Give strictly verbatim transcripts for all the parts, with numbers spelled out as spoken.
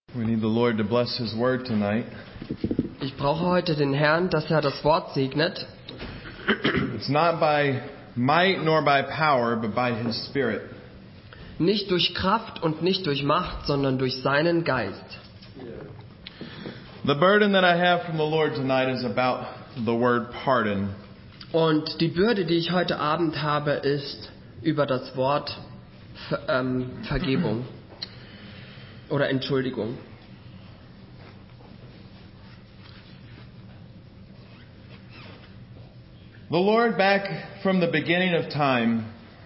We need the Lord to bless His word tonight. Ich brauche heute den Herrn, dass er das Wort segnet. It's not by might nor by power, but by His Spirit. Nicht durch Kraft und nicht durch Macht, sondern durch seinen Geist. The burden that I have from the Lord tonight is about the word pardon. Und die Bürde, die ich heute Abend habe, ist über das Wort Ver, ähm, Vergebung oder Entschuldigung. The Lord, back from the beginning of time,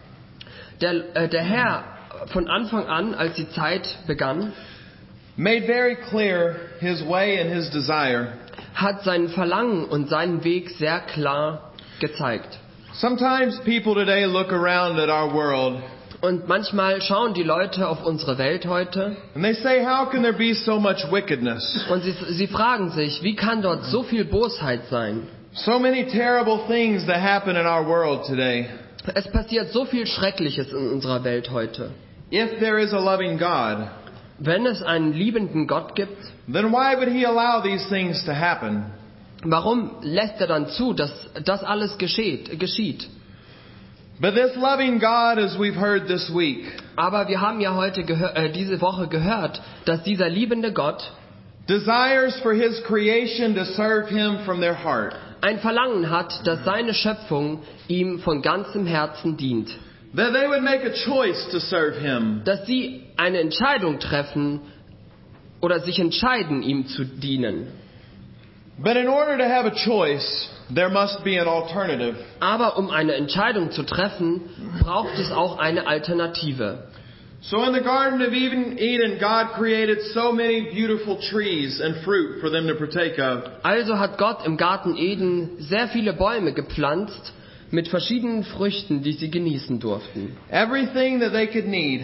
Der, äh, der Herr von Anfang an, als die Zeit begann, made very clear His way and His desire. hat sein Verlangen und seinen Weg sehr klar gezeigt. Sometimes people today look around at our world Und manchmal schauen die Leute auf unsere Welt heute and they say, how can there be so much wickedness? und sie, sie fragen sich, wie kann dort so viel Bosheit sein? So many terrible things that happen in our world today. Es passiert so viel Schreckliches in unserer Welt heute. If there is a loving God, Wenn es einen liebenden Gott gibt, then why would He allow these things to happen? warum lässt er dann zu, dass das alles geschieht, geschieht? But this loving God, as we've heard this week, Aber wir haben ja heute gehör, äh, diese Woche gehört, dass dieser liebende Gott desires for His creation to serve Him from their heart. ein Verlangen hat, dass seine Schöpfung ihm von ganzem Herzen dient. That they would make a choice to serve Him. Dass sie eine Entscheidung treffen oder sich entscheiden, ihm zu dienen. But in order to have a choice, there must be an alternative. Aber um eine Entscheidung zu treffen, braucht es auch eine Alternative. So in the Garden of Eden, Eden, God created so many beautiful trees and fruit for them to partake of. Also hat Gott im Garten Eden sehr viele Bäume gepflanzt mit verschiedenen Früchten, die sie genießen durften. Everything that they could need.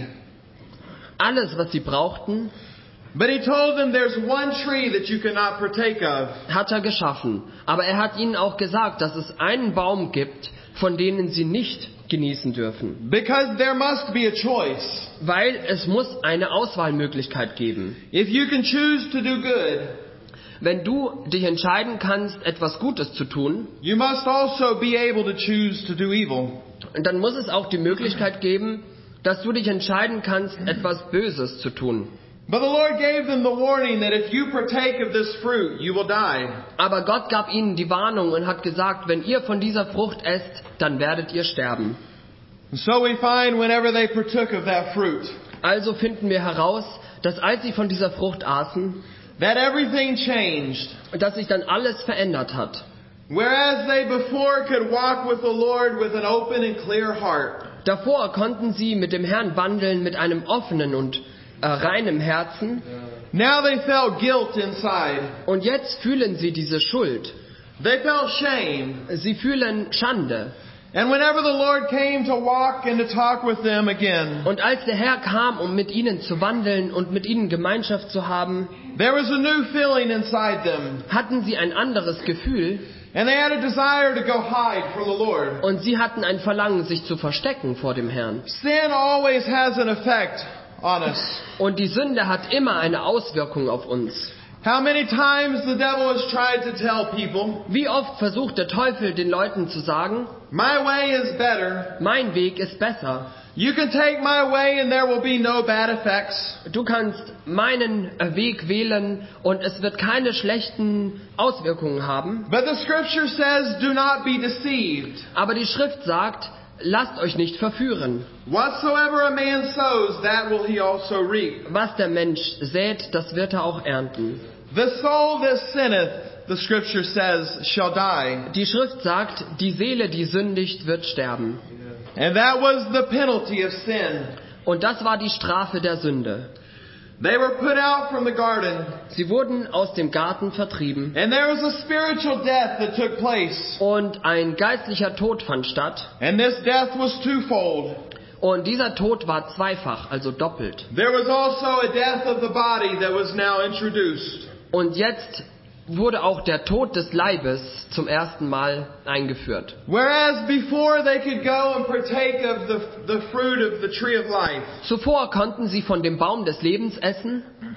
Alles, was sie brauchten, But He told them there's one tree that you cannot partake of. hat er geschaffen. Aber er hat ihnen auch gesagt, dass es einen Baum gibt, von denen sie nicht genießen dürfen. Because there must be a choice. Weil es muss eine Auswahlmöglichkeit geben. If you can choose to do good, Wenn du dich entscheiden kannst, etwas Gutes zu tun, you must also be able to choose to do evil. dann muss es auch die Möglichkeit geben, dass du dich entscheiden kannst, etwas Böses zu tun. But the Lord gave them the warning that if you partake of this fruit, you will die. Aber Gott gab ihnen die Warnung und hat gesagt, wenn ihr von dieser Frucht esst, dann werdet ihr sterben. And so we find whenever they partook of that fruit, Also finden wir heraus, dass als sie von dieser Frucht aßen, that everything changed. dass sich dann alles verändert hat. Whereas they before could walk with the Lord with an open and clear heart, Davor konnten sie mit dem Herrn wandeln mit einem offenen und äh, reinem Herzen. now they felt guilt inside. Und jetzt fühlen sie diese Schuld. They felt shame. Sie fühlen Schande. And whenever the Lord came to walk and to talk with them again, Und als der Herr kam, um mit ihnen zu wandeln und mit ihnen Gemeinschaft zu haben, there was a new feeling inside them. hatten sie ein anderes Gefühl And they had a desire to go hide from the Lord. und sie hatten ein Verlangen, sich zu verstecken vor dem Herrn. Sin always has an effect on us. Und die Sünde hat immer eine Auswirkung auf uns. How many times the devil has tried to tell people, Wie oft versucht der Teufel den Leuten zu sagen, my way is better. mein Weg ist besser. You can take my way and there will be no bad effects. Du kannst meinen äh, Weg wählen und es wird keine schlechten Auswirkungen haben. But the scripture says, do not be deceived. Aber die Schrift sagt, lasst euch nicht verführen. Whatsoever a man sows, that will he also reap. Was der Mensch sät, das wird er auch ernten. The soul that sinneth, the scripture says, shall die. Die Schrift sagt, die Seele, die sündigt, wird sterben. And that was the penalty of sin. Und das war die Strafe der Sünde. They were put out from the garden, Sie wurden aus dem Garten vertrieben and there was a spiritual death that took place. und ein geistlicher Tod fand statt. And this death was twofold. Und dieser Tod war zweifach, also doppelt. There was also a death of the body that was now introduced. Und jetzt wurde auch der Tod des Leibes zum ersten Mal eingeführt. Whereas before they could go and partake of the, the fruit of the tree of life. Zuvor konnten sie von dem Baum des Lebens essen.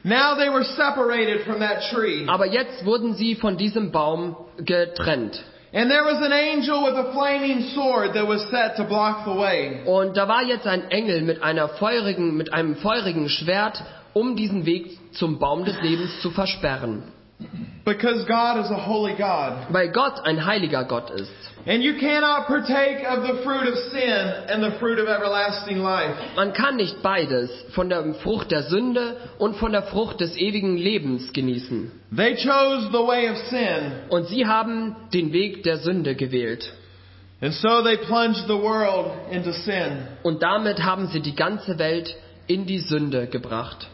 Now they were separated from that tree. Aber jetzt wurden sie von diesem Baum getrennt. And there was an angel with a flaming sword that was set to block the way. Und da war jetzt ein Engel mit einer feurigen, mit einem feurigen Schwert, um diesen Weg zum Baum des Lebens zu versperren. Because God is a holy God. Weil Gott ein heiliger Gott ist. And you cannot partake of the fruit of sin and the fruit of everlasting life. Man kann nicht beides, von der Frucht der Sünde und von der Frucht des ewigen Lebens genießen. They chose the way of sin. Und sie haben den Weg der Sünde gewählt. And so they plunged the world into sin. Und damit haben sie die ganze Welt in die Sünde gebracht.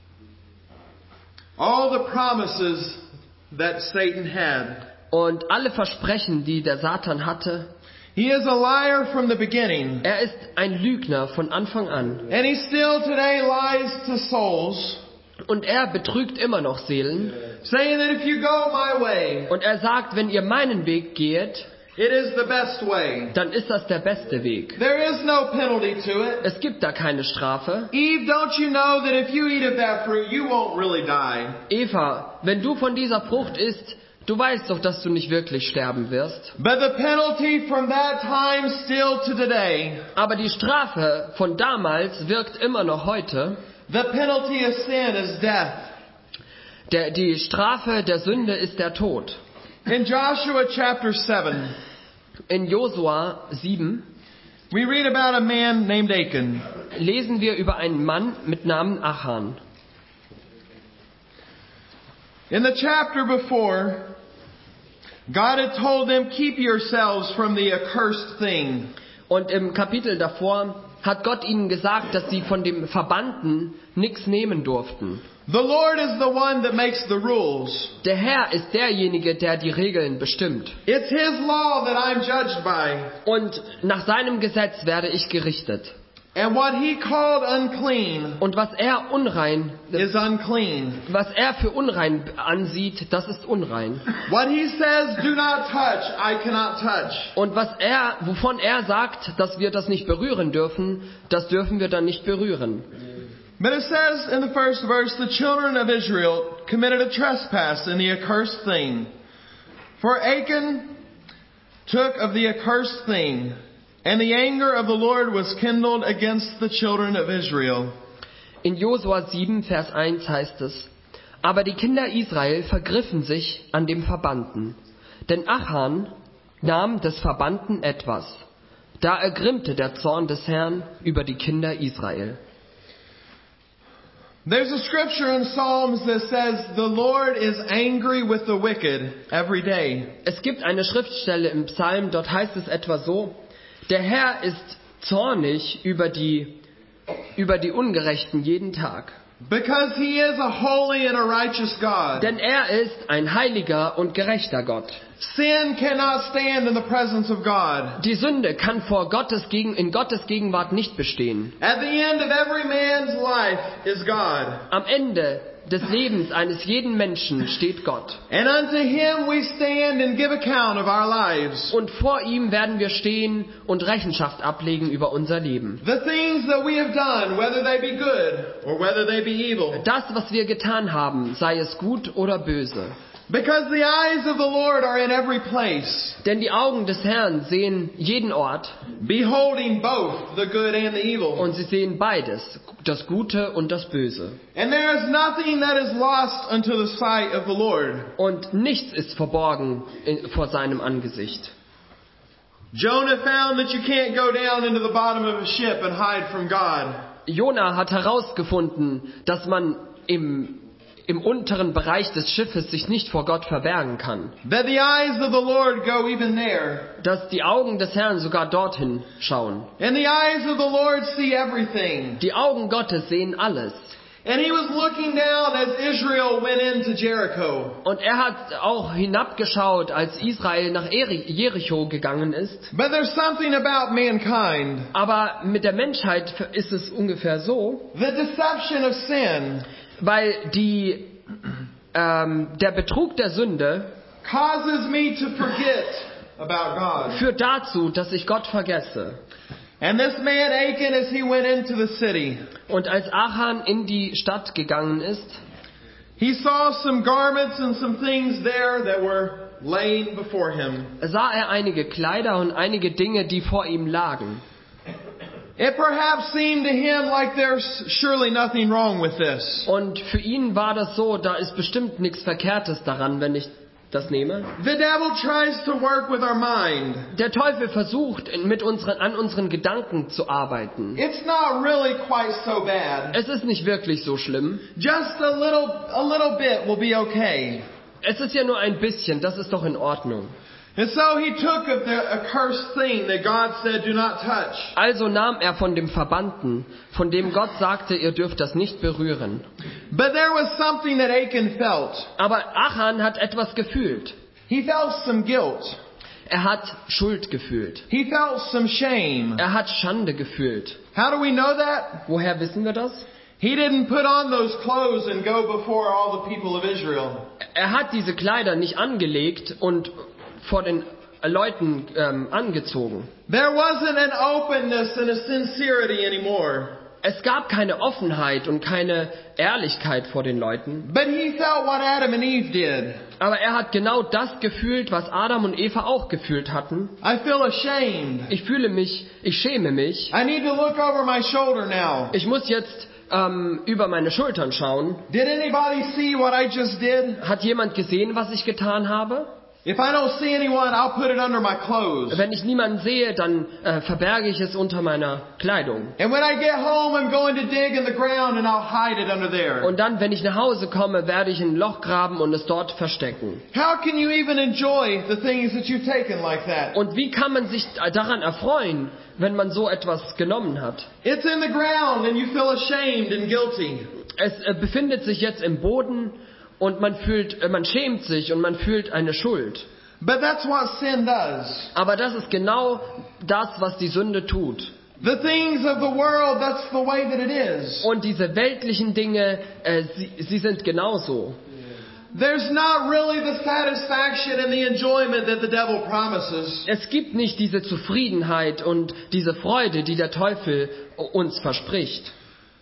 All the promises that Satan had. Und alle Versprechen, die der Satan hatte, he is a liar from the beginning. Er ist ein Lügner von Anfang an. And he still today lies to souls. Und er betrügt immer noch Seelen. Saying that if you go my way, und er sagt, wenn ihr meinen Weg geht, it is the best way. Dann ist das der beste Weg. There is no penalty to it. Es gibt da keine Strafe. Eve, don't you know that if you eat of that fruit, you won't really die? Eva, wenn du von dieser Frucht isst, du weißt doch, dass du nicht wirklich sterben wirst. But the penalty from that time still to today. Aber die Strafe von damals wirkt immer noch heute. The penalty of sin is death. Der, die Strafe der Sünde ist der Tod. In Joshua chapter seven, in Josua sieben, we read about a man named Achan. Lesen wir über einen Mann mit Namen Achan. In the chapter before, God had told them, keep yourselves from the accursed thing. Und im Kapitel davor hat Gott ihnen gesagt, dass sie von dem Verbannten nichts nehmen durften. The Lord is the one that makes the rules. Der Herr ist derjenige, der die Regeln bestimmt. It's His law that I'm judged by. Und nach seinem Gesetz werde ich gerichtet. And what He called unclean Und was er unrein, is unclean. was er für unrein ansieht, das ist unrein. What He says, do not touch, I cannot touch. Und was er, wovon er sagt, dass wir das nicht berühren dürfen, das dürfen wir dann nicht berühren. But it says in the first verse, the children of Israel committed a trespass in the accursed thing. For Achan took of the accursed thing, and the anger of the Lord was kindled against the children of Israel. In Josua sieben, Vers eins heißt es, aber die Kinder Israel vergriffen sich an dem Verbannten. Denn Achan nahm des Verbannten etwas. Da ergrimmte der Zorn des Herrn über die Kinder Israel. There's a scripture in Psalms that says the Lord is angry with the wicked every day. Es gibt eine Schriftstelle im Psalm, dort heißt es etwa so, der Herr ist zornig über die, über die Ungerechten jeden Tag. Because He is a holy and a righteous God. Denn er ist ein heiliger und gerechter Gott. Sin cannot stand in the presence of God. Die Sünde kann vor Gottes Gegen, in Gottes Gegenwart nicht bestehen. At the end of every man's life is God. Am Ende des Lebens eines jeden Menschen steht Gott. And unto Him we stand and give account of our lives. Und vor ihm werden wir stehen und Rechenschaft ablegen über unser Leben. The things that we have done, whether they be good or whether they be evil. Das, was wir getan haben, sei es gut oder böse. Because the eyes of the Lord are in every place. Denn die Augen des Herrn sehen jeden Ort. Beholding both the good and the evil. Und sie sehen beides, das Gute und das Böse. And there is nothing that is lost unto the sight of the Lord. Und nichts ist verborgen in, vor seinem Angesicht. Jonah found that you can't go down into the bottom of a ship and hide from God. Jona hat herausgefunden, dass man im im unteren Bereich des Schiffes sich nicht vor Gott verbergen kann. That the eyes of the Lord go even there. Dass die Augen des Herrn sogar dorthin schauen. And the eyes of the Lord see everything. Die Augen Gottes sehen alles. And He was looking down as Israel went into Jericho. Und er hat auch hinabgeschaut, als Israel nach Jericho gegangen ist. But there's something about mankind. Aber mit der Menschheit ist es ungefähr so. The deception of sin. Weil die, ähm, der Betrug der Sünde causes me to forget about God. Führt dazu, dass ich Gott vergesse. And this man Achan, as he went into the city, und als Achan in die Stadt gegangen ist, he saw some garments and some things there that were laying before him. sah er einige Kleider und einige Dinge, die vor ihm lagen. It perhaps seemed to him like there's surely nothing wrong with this. Und für ihn war das so, da ist bestimmt nichts Verkehrtes daran, wenn ich das nehme. The devil tries to work with our mind. Der Teufel versucht, mit unseren, an unseren Gedanken zu arbeiten. It's not really quite so bad. Es ist nicht wirklich so schlimm. Just a little, a little bit will be okay. Es ist ja nur ein bisschen, das ist doch in Ordnung. And so he took of the accursed thing that God said, do not touch. Also nahm er von dem Verbannten, von dem Gott sagte, ihr dürft das nicht berühren. But there was something that Achan felt. Aber Achan hat etwas gefühlt. He felt some guilt. Er hat Schuld gefühlt. He felt some shame. Er hat Schande gefühlt. How do we know that? Woher wissen wir das? He didn't put on those clothes and go before all the people of Israel. Er hat diese Kleider nicht angelegt und vor den Leuten ähm, angezogen. There wasn't an openness and a sincerity anymore. Es gab keine Offenheit und keine Ehrlichkeit vor den Leuten. But he felt what Adam and Eve did. Aber er hat genau das gefühlt, was Adam und Eva auch gefühlt hatten. I feel ashamed. Ich fühle mich, ich schäme mich. I need to look over my shoulder now. Ich muss jetzt ähm, über meine Schultern schauen. Did anybody see what I just did? Hat jemand gesehen, was ich getan habe? If I don't see anyone, I'll put it under my clothes. Wenn ich niemanden sehe, dann äh, verberge ich es unter meiner Kleidung. And when I get home, I'm going to dig in the ground and I'll hide it under there. Und dann, wenn ich nach Hause komme, werde ich ein Loch graben und es dort verstecken. How can you even enjoy the things that you've taken like that? Und wie kann man sich daran erfreuen, wenn man so etwas genommen hat? It's in the ground and you feel ashamed and guilty. Es äh, befindet sich jetzt im Boden und man fühlt, äh, man schämt sich und man fühlt eine Schuld. But that's what sin does. Aber das ist genau das, was die Sünde tut. The things of the world, that's the way that it is. Und diese weltlichen Dinge, äh, sie, sie sind genauso. There's not really the satisfaction and the enjoyment that the devil promises. Es gibt nicht diese Zufriedenheit und diese Freude, die der Teufel uns verspricht.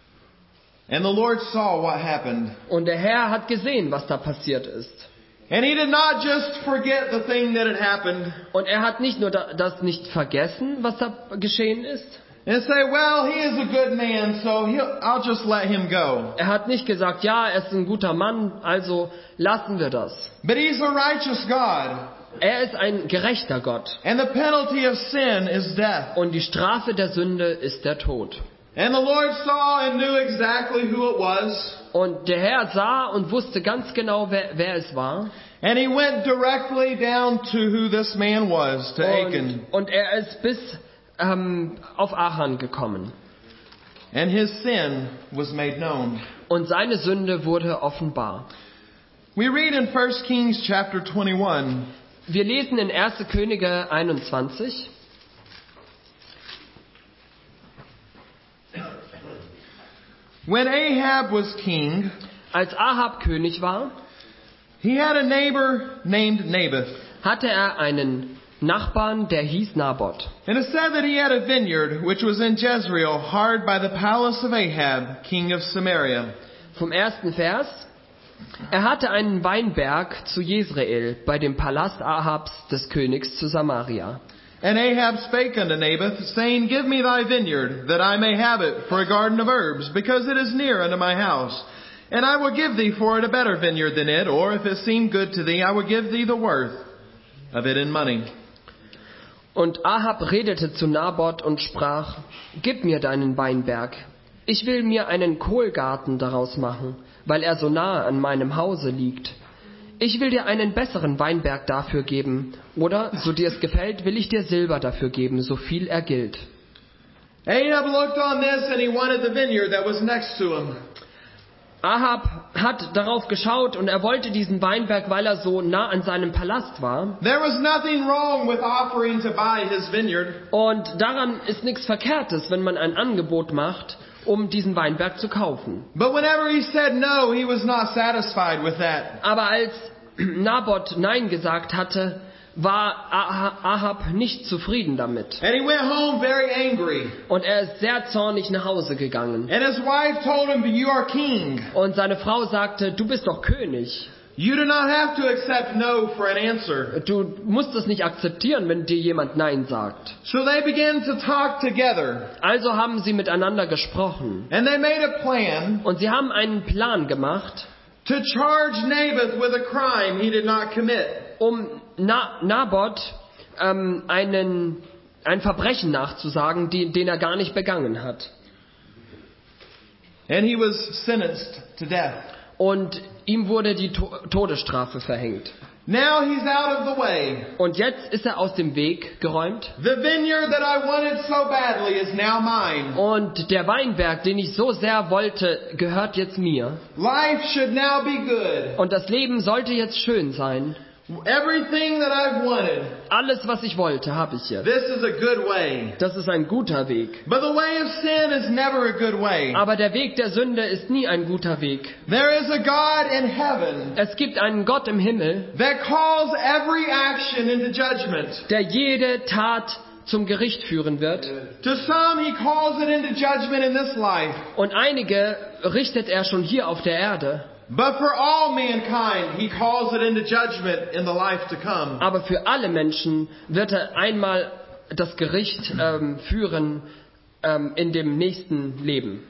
And the Lord saw what happened. Und der Herr hat gesehen, was da passiert ist. And he did not just forget the thing that had happened. Und er hat nicht nur das nicht vergessen, was da geschehen ist. And say, well, he is a good man, so he'll, I'll just let him go. Er hat nicht gesagt, ja, er ist ein guter Mann, also lassen wir das. But he's a righteous God. Er ist ein gerechter Gott. And the penalty of sin is death. Und die Strafe der Sünde ist der Tod. And the Lord saw and knew exactly who it was. Und der Herr sah und wusste ganz genau, wer, wer es war. And he went directly down to who this man was, to Achan. Und, und er ist bis ähm, auf Achan gekommen. And his sin was made known. Und seine Sünde wurde offenbar. We read in First Kings chapter twenty-one. Wir lesen in erster Könige einundzwanzig. When Ahab was king, als Ahab König war, he had a neighbor named Naboth. Hatte er einen Nachbarn, der hieß Naboth. And it said that he had a vineyard which was in Jezreel, hard by the palace of Ahab, king of Samaria. Vom ersten Vers. Er hatte einen Weinberg zu Jezreel, bei dem Palast Ahabs des Königs zu Samaria. And Ahab spake unto Naboth, saying, Give me thy vineyard, that I may have it for a garden of herbs, because it is near unto my house. And I will give thee for it a better vineyard than it, or if it seem good to thee, I will give thee the worth of it in money. Und Ahab redete zu Naboth und sprach, Gib mir deinen Weinberg. Ich will mir einen Kohlgarten daraus machen, weil er so nahe an meinem Hause liegt. Ich will dir einen besseren Weinberg dafür geben, oder, so dir es gefällt, will ich dir Silber dafür geben, so viel er gilt. Ahab looked on this and he wanted the vineyard that was next to him. Ahab hat darauf geschaut und er wollte diesen Weinberg, weil er so nah an seinem Palast war. There was nothing wrong with offering to buy his vineyard. Und daran ist nichts Verkehrtes, wenn man ein Angebot macht, um diesen Weinberg zu kaufen. But whenever he said no, he was not satisfied with that. Aber als Naboth Nein gesagt hatte, war Ahab nicht zufrieden damit. And he went home very angry. Und er ist sehr zornig nach Hause gegangen. And his wife told him, "You are king. Und seine Frau sagte, du bist doch König. You do not have to accept no for an answer." Du musst es nicht akzeptieren, wenn dir jemand Nein sagt. So they began to talk together. Also haben sie miteinander gesprochen. And they made a plan Und sie haben einen Plan gemacht, to charge Naboth with a crime he did not commit. um Na- Naboth ähm, einen, ein Verbrechen nachzusagen, die, den er gar nicht begangen hat. And he was sentenced to death. Und ihm wurde die to- Todesstrafe verhängt. Now he's out of the way. Und jetzt ist er aus dem Weg geräumt. The vineyard that I wanted so badly is now mine. Und der Weinberg, den ich so sehr wollte, gehört jetzt mir. Life should now be good. Und das Leben sollte jetzt schön sein. Everything that I've wanted, Alles, was ich wollte, habe ich jetzt. this is a good way. Das ist ein guter Weg. But the way of sin is never a good way. Aber der Weg der Sünde ist nie ein guter Weg. There is a God in heaven Es gibt einen Gott im Himmel, that calls every action into judgment. der jede Tat zum Gericht führen wird. To some, he calls it into judgment in this life. Und einige richtet er schon hier auf der Erde. But for all mankind, he calls it into judgment in the life to come. Aber für alle Menschen wird er einmal das Gericht ähm, führen ähm, in dem nächsten Leben.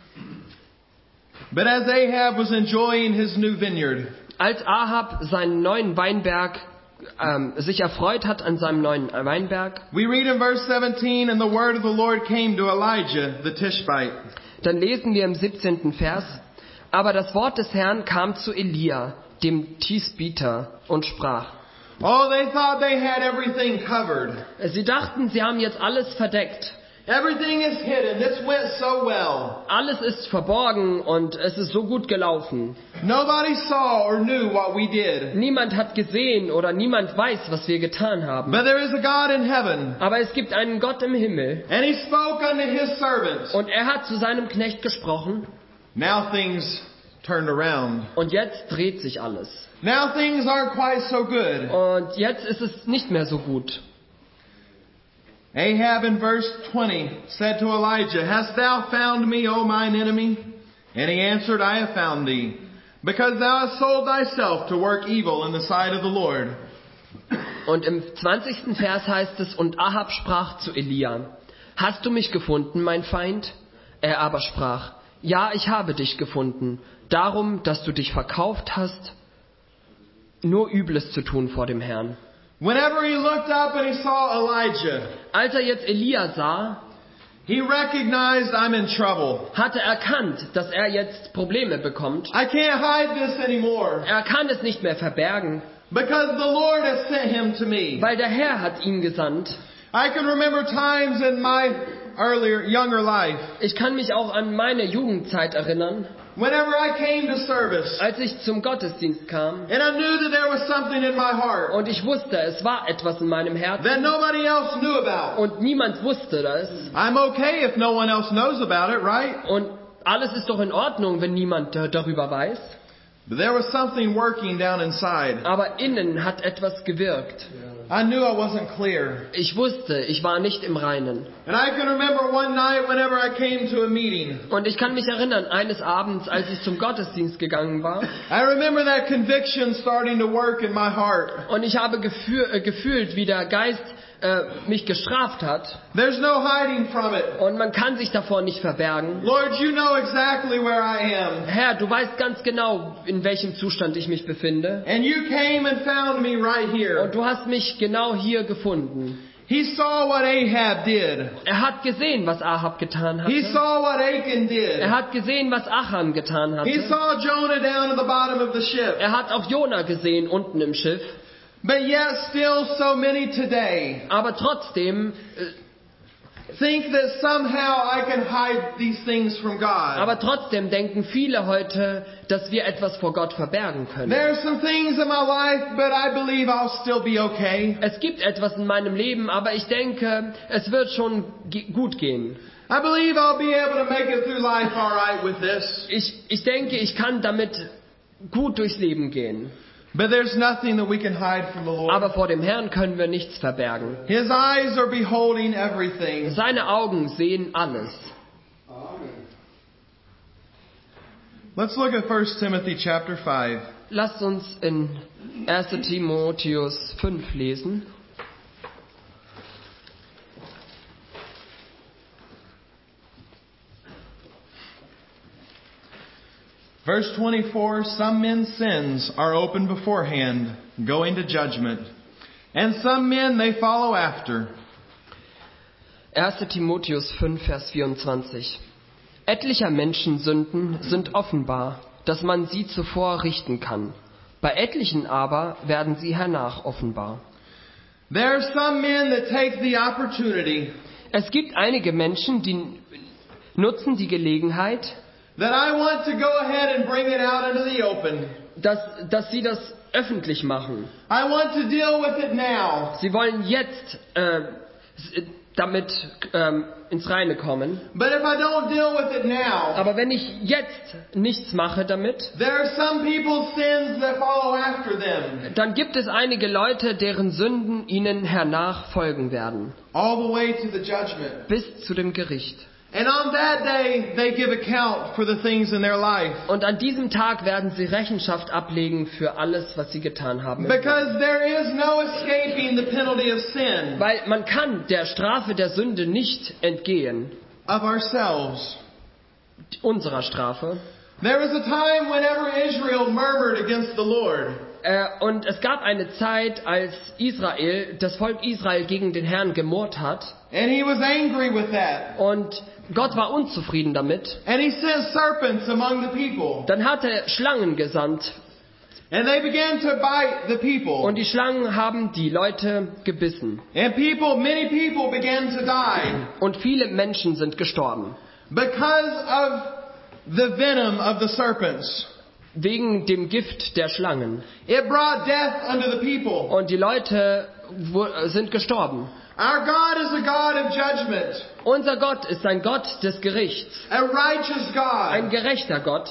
But as Ahab was enjoying his new vineyard, Als Ahab seinen neuen Weinberg ähm, sich erfreut hat an seinem neuen Weinberg, we read in verse seventeen, "And the word of the Lord came to Elijah the Tishbite." dann lesen wir im siebzehnten Vers: Aber das Wort des Herrn kam zu Elia, dem Tisbiter, und sprach. Oh, they thought they had everything covered. Sie dachten, sie haben jetzt alles verdeckt. Everything is hidden. This went so well. Alles ist verborgen und es ist so gut gelaufen. Nobody saw or knew what we did. Niemand hat gesehen oder niemand weiß, was wir getan haben. But there is a God in heaven, Aber es gibt einen Gott im Himmel and he spoke unto his servants. und er hat zu seinem Knecht gesprochen Now things turned around. und jetzt dreht sich alles. Now things aren't quite so good. Und jetzt ist es nicht mehr so gut. Ahab in verse twenty said to Elijah, "Hast thou found me, O mine enemy?" And he answered, "I have found thee, because thou hast sold thyself to work evil in the sight of the Lord." Und im zwanzigsten Vers heißt es, und Ahab sprach zu Elia, hast du mich gefunden, mein Feind? Er aber sprach, ja, ich habe dich gefunden, darum, dass du dich verkauft hast, nur Übles zu tun vor dem Herrn. Whenever he looked up and he saw Elijah, Als er jetzt Elia sah, he recognized, "I'm in trouble. hatte er erkannt, dass er jetzt Probleme bekommt. I can't hide this anymore, Er kann es nicht mehr verbergen, because the Lord has sent him to me." weil der Herr hat ihn gesandt. I can remember times in my earlier, younger life, Ich kann mich auch an meine Jugendzeit erinnern, whenever I came to service, als ich zum Gottesdienst kam and I knew that there was something in my heart und ich wusste, es war etwas in meinem Herzen that nobody else knew about. und niemand wusste das. I'm okay if no one else knows about it, right? Und alles ist doch in Ordnung, wenn niemand äh, darüber weiß. But there was something working down inside. Aber innen hat etwas gewirkt. I knew I wasn't clear. Ich wusste, ich war nicht im Reinen. And I can remember one night whenever I came to a meeting. Und ich kann mich erinnern, eines Abends, als ich zum Gottesdienst gegangen war, I remember that conviction starting to work in my heart. und ich habe gefühl, äh, gefühlt, wie der Geist äh, mich gestraft hat. There's no hiding from it. Und man kann sich davor nicht verbergen. Lord, you know exactly where I am. Herr, du weißt ganz genau, in welchem Zustand ich mich befinde. And you came and found me right here. Und du hast mich genau hier gefunden. He saw what Ahab did. Er hat gesehen, was Ahab getan He hatte. saw what Achan did. Er hat gesehen, was Achan getan He hatte. saw Jonah down at the bottom of the ship. Er hat auch Jona gesehen, unten im Schiff. But yet still so many today Aber trotzdem, äh, think that somehow I can hide these things from God. aber trotzdem denken viele heute, dass wir etwas vor Gott verbergen können. There are some things in my life, but I believe I'll still be okay. Es gibt etwas in meinem Leben, aber ich denke, es wird schon ge- gut gehen. I believe I'll be able to make it through life all right with this. Ich, ich denke, ich kann damit gut durchs Leben gehen. But there's nothing that we can hide from the Lord. Aber vor dem Herrn können wir nichts verbergen. His eyes are beholding everything. Seine Augen sehen alles. Let's look at First Timothy chapter five. Lasst uns in erster Timotheus fünf lesen. Verse twenty-four, some men's sins are open beforehand, going to judgment, and some men they follow after. erster Timotheus fünf, Vers vierundzwanzig. Etlicher Menschen Sünden sind offenbar, dass man sie zuvor richten kann. Bei etlichen aber werden sie hernach offenbar. There are some men that take the opportunity Es gibt einige Menschen, die nutzen die Gelegenheit, that I want to go ahead and bring it out into the open. dass, dass sie das öffentlich machen. I want to deal with it now. Sie wollen jetzt äh, damit ähm, ins Reine kommen. But if I don't deal with it now, Aber wenn ich jetzt nichts mache damit, there are some people's sins that follow after them. dann gibt es einige Leute, deren Sünden ihnen hernach folgen werden. All the way to the judgment. Bis zu dem Gericht. And on that day, they give account for the things in their life. Und an diesem Tag werden sie Rechenschaft ablegen für alles, was sie getan haben. Because there is no escaping the penalty of sin, Weil man kann der Strafe der Sünde nicht entgehen. of ourselves. Unserer Strafe. There was a time whenever Israel murmured against the Lord. Äh, und es gab eine Zeit, als Israel, das Volk Israel gegen den Herrn gemurrt hat. And he was angry with that. Und Gott war unzufrieden damit. And he sent serpents among the people. Dann hat er Schlangen gesandt. And they began to bite the people. Und die Schlangen haben die Leute gebissen. And people, many people began to die. Und viele Menschen sind gestorben. Because of the venom of the serpents. Wegen dem Gift der Schlangen. It brought death unto the people. Und die Leute sind gestorben. Our God is a God of judgment. Unser Gott ist ein Gott des Gerichts. A righteous Ein God. gerechter Gott.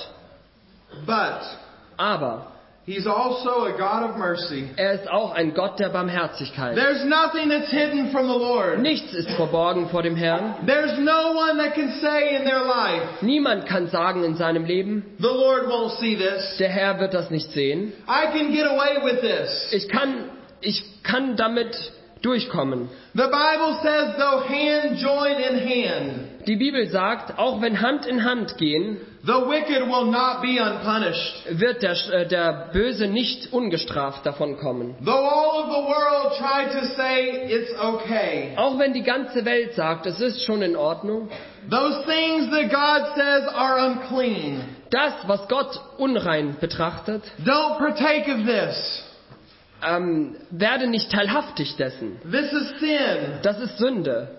But Aber He's also a God of mercy. er ist auch ein Gott der Barmherzigkeit. There's nothing that's hidden from the Lord. Nichts ist verborgen vor dem Herrn. There's no one that can say in their life, Niemand kann sagen in seinem Leben, the Lord won't see this. der Herr wird das nicht sehen. I can get away with this. Ich kann, ich kann damit durchkommen. The Bible says, though hand join in hand, Die Bibel sagt, auch wenn Hand in Hand gehen, the wicked will not be unpunished. wird der, äh, der Böse nicht ungestraft davon kommen. Though all of the world try to say it's okay, Auch wenn die ganze Welt sagt, es ist schon in Ordnung, those things that God says are unclean, das, was Gott unrein betrachtet, don't partake of this. ähm, werde nicht teilhaftig dessen. This is sin. Das ist Sünde.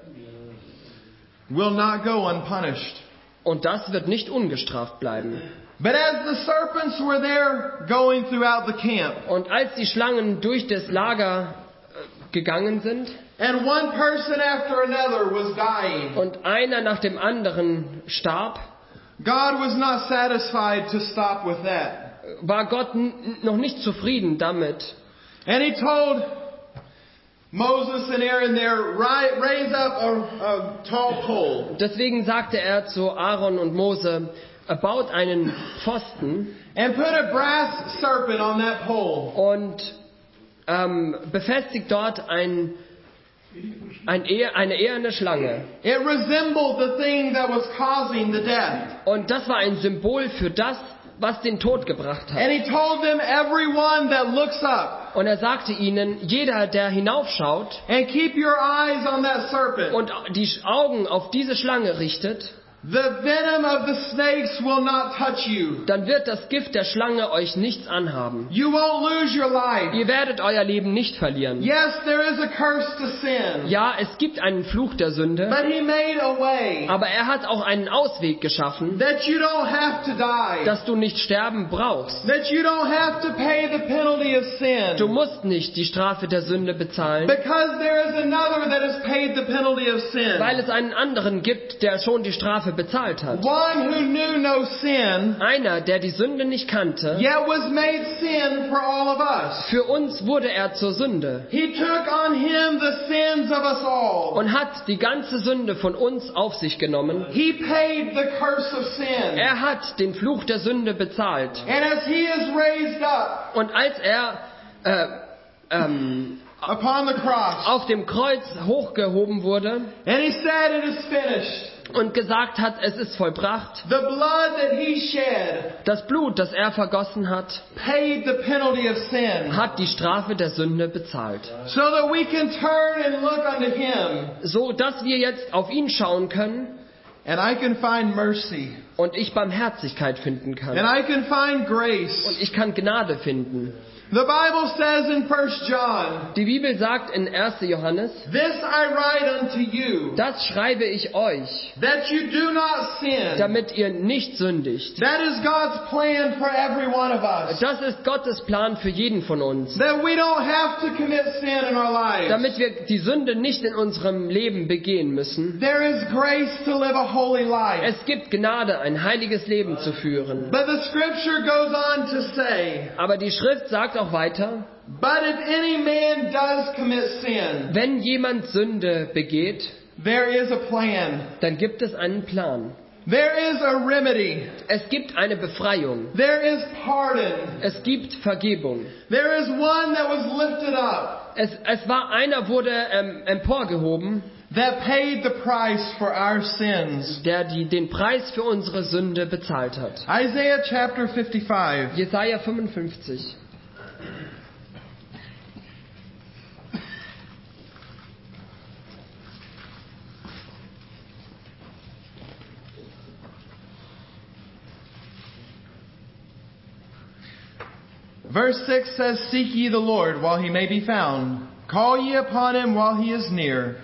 Will not go unpunished. Und das wird nicht ungestraft bleiben. But as the serpents were there going throughout the camp, Und als die Schlangen durch das Lager äh, gegangen sind and one person after another was dying, und einer nach dem anderen starb, God was not satisfied to stop with that. war Gott n- noch nicht zufrieden damit. And He told Moses and Aaron there, "Ri- raise up a, a tall pole Deswegen sagte er zu Aaron und Mose, er baut einen Pfosten and put a brass serpent on that pole. und ähm, befestigt dort ein, ein eher, eine eherne Schlange. It resembled the thing that was causing the death. Und das war ein Symbol für das, was den Tod gebracht hat. And He told them, everyone that looks up, Und er sagte ihnen, jeder, der hinaufschaut and keep your eyes on that serpent. und die Augen auf diese Schlange richtet, The venom of the snakes will not touch you. dann wird das Gift der Schlange euch nichts anhaben. You won't lose your life. Ihr werdet euer Leben nicht verlieren. Yes, there is a curse to sin, Ja, es gibt einen Fluch der Sünde, but He made a way aber er hat auch einen Ausweg geschaffen, that you don't have to die, dass du nicht sterben brauchst. that you don't have to pay the penalty of Du sin, musst nicht die Strafe der Sünde bezahlen, because there is another that has paid the penalty of sin. weil es einen anderen gibt, der schon die Strafe bezahlt hat. One who knew no sin, Einer, der die Sünde nicht kannte, yet was made sin for all of us. für uns wurde er zur Sünde He took on him the sins of us all. und hat die ganze Sünde von uns auf sich genommen. He paid the curse of sin. Er hat den Fluch der Sünde bezahlt. And as he is raised up Und als er äh, ähm, upon the cross, auf dem Kreuz hochgehoben wurde and he said, "It is finished," und gesagt hat, es ist vollbracht, the blood that he shed das Blut, das er vergossen hat, paid the penalty of sin, hat die Strafe der Sünde bezahlt. so that we can turn and look unto him, So dass wir jetzt auf ihn schauen können and I can find mercy, und ich Barmherzigkeit finden and kann. I can find grace. Und ich kann Gnade finden. The Bible says in First John, Die Bibel sagt in erster Johannes, "This I write unto you, das schreibe ich euch, that you do not sin." damit ihr nicht sündigt. That is God's plan for every one of us. Das ist Gottes Plan für jeden von uns. That we don't have to commit sin in our lives. Damit wir die Sünde nicht in unserem Leben begehen müssen. There is grace to live a holy life. Es gibt Gnade, ein heiliges Leben zu führen. But the scripture goes on to say, Aber die Schrift sagt auch weiter, "But if any man does commit sin, wenn jemand Sünde begeht, there is a plan. dann gibt es einen Plan. There is a remedy. Es gibt eine Befreiung. There is pardon. Es gibt Vergebung. There is one that was lifted up Es, es war einer, wurde ähm, emporgehoben, that paid the price for our sins." der die, den Preis für unsere Sünde bezahlt hat. Isaiah chapter fifty-five. Jesaja fünfundfünfzig. Verse six says, "Seek ye the Lord while he may be found. Call ye upon him while he is near."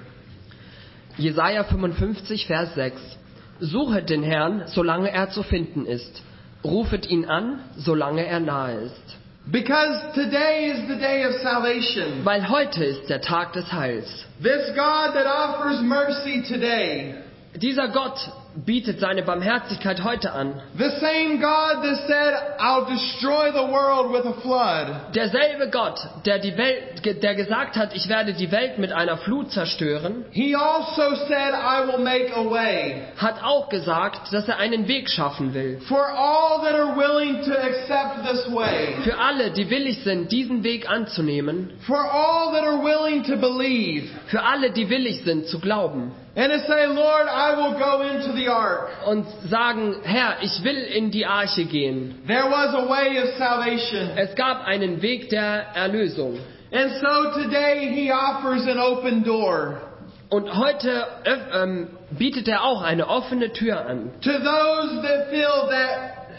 Jesaja fünfundfünfzig, Vers sechs. Suchet den Herrn, solange er zu finden ist. Rufet ihn an, solange er nahe ist. Because today is the day of salvation. Weil heute ist der Tag des Heils. This God that offers mercy today, Dieser Gott bietet seine Barmherzigkeit heute an. the same God that said, "I'll destroy the world with a flood," Derselbe Gott, der die Welt, der gesagt hat, ich werde die Welt mit einer Flut zerstören, He also said, "I will make a way," hat auch gesagt, dass er einen Weg schaffen will. for all that are willing to accept this way, Für alle, die willig sind, diesen Weg anzunehmen. for all that are willing to believe, Für alle, die willig sind, zu glauben. and to say, "Lord, I will go into the ark." Und sagen, Herr, ich will in die Arche gehen. There was a way of salvation. Es gab einen Weg der Erlösung. And so today he offers an open door Und heute öff, ähm, bietet er auch eine offene Tür an. to those that feel that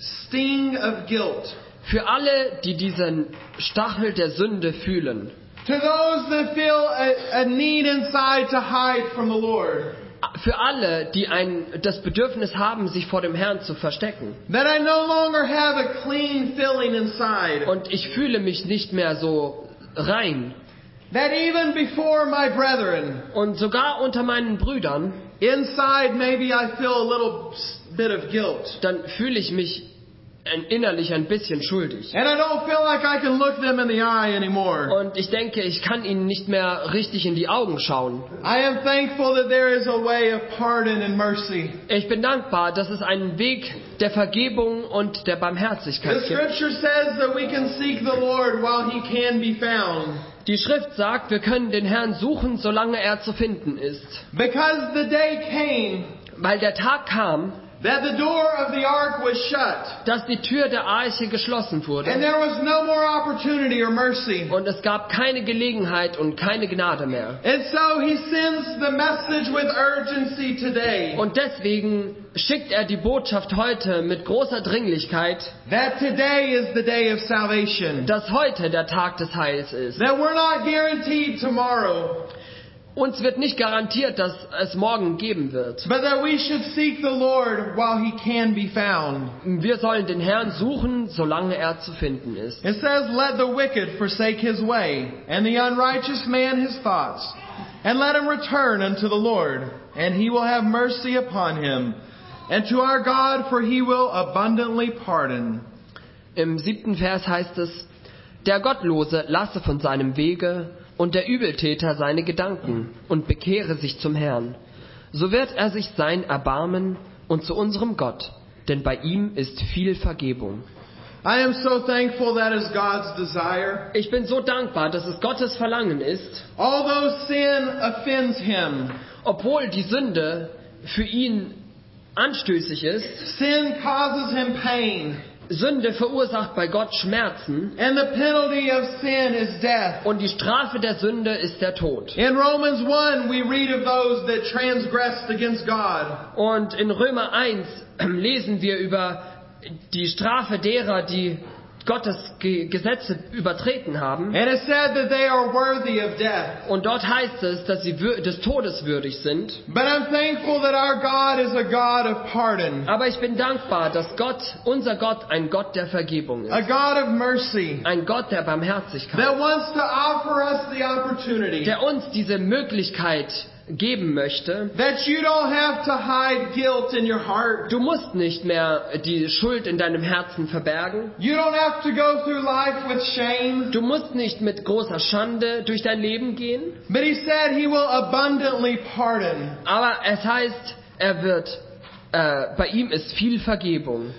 sting of guilt, Für alle, die diesen Stachel der Sünde fühlen. to those that feel a, a need inside to hide from the Lord, Für alle, die ein, das Bedürfnis haben, sich vor dem Herrn zu verstecken. that I no longer have a clean feeling inside, Und ich fühle mich nicht mehr so rein. that even before my brethren, Und sogar unter meinen Brüdern, inside maybe I feel a little bit of guilt, dann fühle ich mich innerlich ein bisschen schuldig. and I don't feel like I can look them in the eye anymore. Und ich denke, ich kann ihnen nicht mehr richtig in die Augen schauen. I am thankful that there is a way of pardon and mercy. Ich bin dankbar, dass es einen Weg der Vergebung und der The Barmherzigkeit gibt. scripture says that we can seek the Lord while he can be found. Die Schrift sagt, wir können den Herrn suchen, solange er zu finden ist. Because the day came Weil der Tag kam, that the door of the ark was shut, dass die Tür der Arche geschlossen and wurde. there was no more opportunity or mercy. Und es gab keine Gelegenheit und keine Gnade mehr. And so he sends the message with urgency today Und deswegen schickt er die Botschaft heute mit großer Dringlichkeit, that today is the day of salvation. dass heute der Tag des Heils ist. That we're not guaranteed tomorrow, Uns wird nicht garantiert, dass es morgen geben wird. but that we should seek the Lord while he can be found. Wir sollen den Herrn suchen, solange er zu finden ist. It says, "Let the wicked forsake his way, and the unrighteous man his thoughts. and let him return unto the Lord, and he will have mercy upon him, and to our God, for he will abundantly pardon. Im siebten Vers heißt es, der Gottlose lasse von seinem Wege und der Übeltäter seine Gedanken und bekehre sich zum Herrn. So wird er sich sein erbarmen und zu unserem Gott, denn bei ihm ist viel Vergebung. I am so thankful that is God's desire. Ich bin so dankbar, dass es Gottes Verlangen ist, Although sin offends him, obwohl die Sünde für ihn anstößig ist, sin causes him pain, Sünde verursacht bei Gott Schmerzen and the penalty of sin is death. und die Strafe der Sünde ist der Tod. In Romans one, we read of those that transgressed against God. Und in Römer eins lesen wir über die Strafe derer, die Gottes Ge- Gesetze übertreten haben. And it said that they are worthy of death. Und dort heißt es, dass sie wür- des Todes würdig sind. But I'm thankful that our God is a God of pardon, Aber ich bin dankbar, dass Gott, unser Gott, ein Gott der Vergebung a ist. God of mercy, Ein Gott der Barmherzigkeit. that wants to offer us the opportunity Der uns diese Möglichkeit geben möchte. that you don't have to hide guilt in your heart. Du musst nicht mehr die Schuld in deinem Herzen verbergen. You don't have to go through life with shame. Du musst nicht mit großer Schande durch dein Leben gehen. But he said he will abundantly pardon. Aber es heißt, er wird, äh, bei ihm ist viel Vergebung.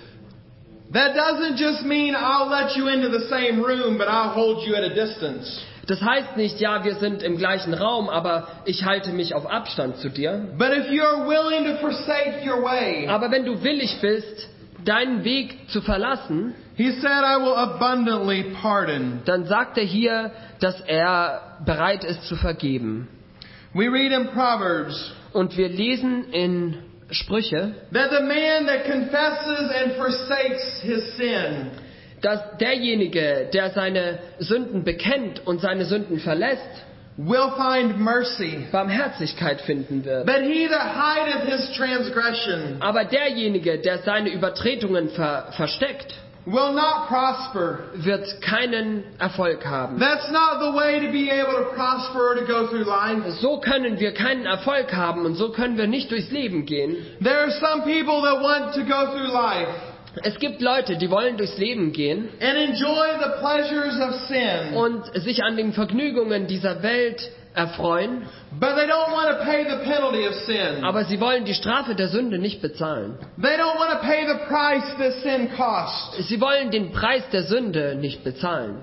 That doesn't just mean I'll let you into the same room, but I'll hold you at a distance. Das heißt nicht, ja, wir sind im gleichen Raum, aber ich halte mich auf Abstand zu dir. But if you're willing to forsake your way, Aber wenn du willig bist, deinen Weg zu verlassen, he said, I will abundantly pardon. dann sagt er hier, dass er bereit ist zu vergeben. We read in Proverbs Und wir lesen in Sprüche, that the man that confesses and forsakes his sin dass derjenige, der seine Sünden bekennt und seine Sünden verlässt, will find mercy. Barmherzigkeit finden wird. But he that hideth his transgression Aber derjenige, der seine Übertretungen ver versteckt, will not prosper. wird keinen Erfolg haben. That's not the way to be able to prosper or to go through life. So können wir keinen Erfolg haben und so können wir nicht durchs Leben gehen. There are some people that want to go through life Es gibt Leute, die wollen durchs Leben gehen and enjoy the pleasures of sin, und sich an den Vergnügungen dieser Welt erfreuen, but they don't want to pay the penalty of sin. aber sie wollen die Strafe der Sünde nicht bezahlen. They don't want to pay the price that sin costs. Sie wollen den Preis der Sünde nicht bezahlen.